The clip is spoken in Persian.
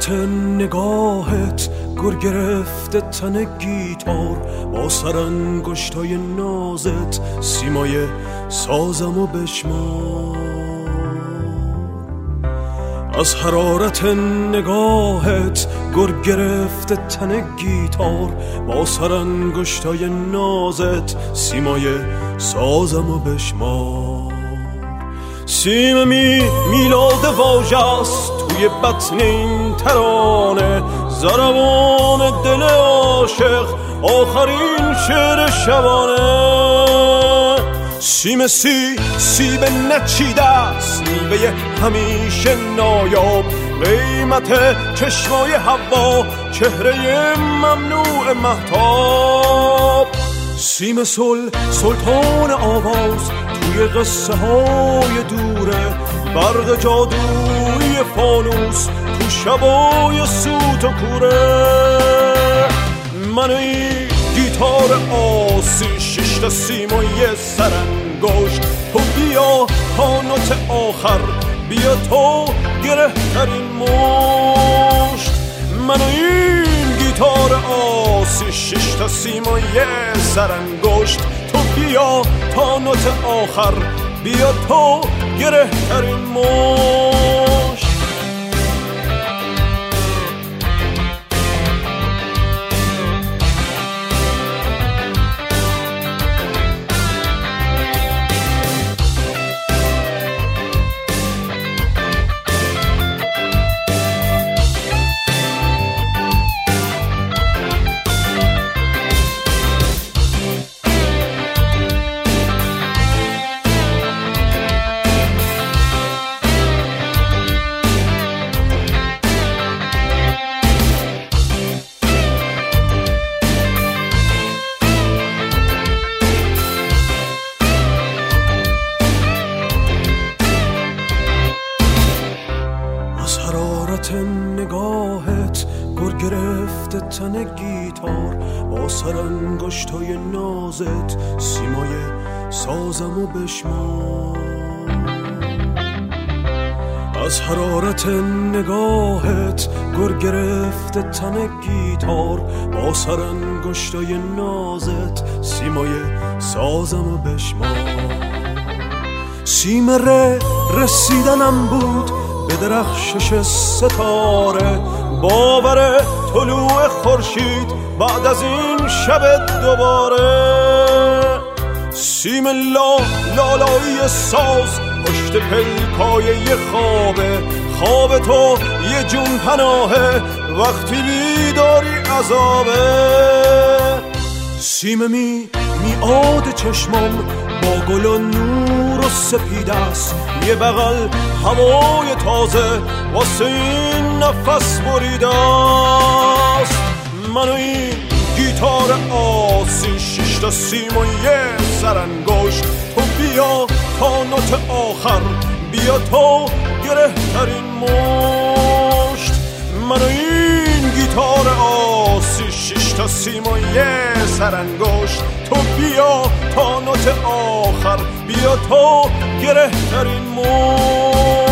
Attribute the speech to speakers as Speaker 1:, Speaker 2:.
Speaker 1: حرارت نگاهت گر گرفته تن گیتار، با سرانگشتای نازت سیمای سازمو بشمار. از حرارت نگاهت گر گرفته تن گیتار، با سرانگشتای نازت سیمای سازمو بشمار. سیم میلاد واژه‌ست توی بطن این ترانه، ضربان دل عاشق آخرین شعر شبانه. سیم سیب نچیده است میوه همیشه نایاب، قیمت چشمای حوا چهره ممنوع مهتاب. سیم سلطان آواز توی قصه های دوره، برق جادویی فانوس تو شبای سوت و کوره. من این گیتار آسی ششتا سیم و یه سرانگشت، تو بیا تا نوت آخر، بیا تو گره ترین مشت. من این گیتار آسی ششتا سیم و یه سرانگشت، تو بیا تا نوت آخر، بیا تو گره ترین مشت. نگاهت گر گرفته تن گیتار، با سرانگشتای نازت سیمای سازمو بشمار. از حرارت نگاهت گر گرفته تن گیتار، با سرانگشتای نازت سیمای سازمو بشمار. سیم رسیدنم بود به درخشش ستاره، باور طلوع خورشید بعد از این شب دوباره. سیم لالایی ساز پشت پلکای یه خواب تو یه جون پناهه، وقتی بیداری عذابه. سیم میعاد چشمام با گل و نور و سپید است، یه بغل هوای تازه واسه این نفس بریده است. من این گیتار آسی ششتا سیم و یه سرانگشت، تو بیا تا نوت آخر، بیا تو گره ترین مشت. من این گیتار آسی ششتا سیم و یه سرانگشت، تو بیا تا نوت آخر، بیا تو گره ترین مشت.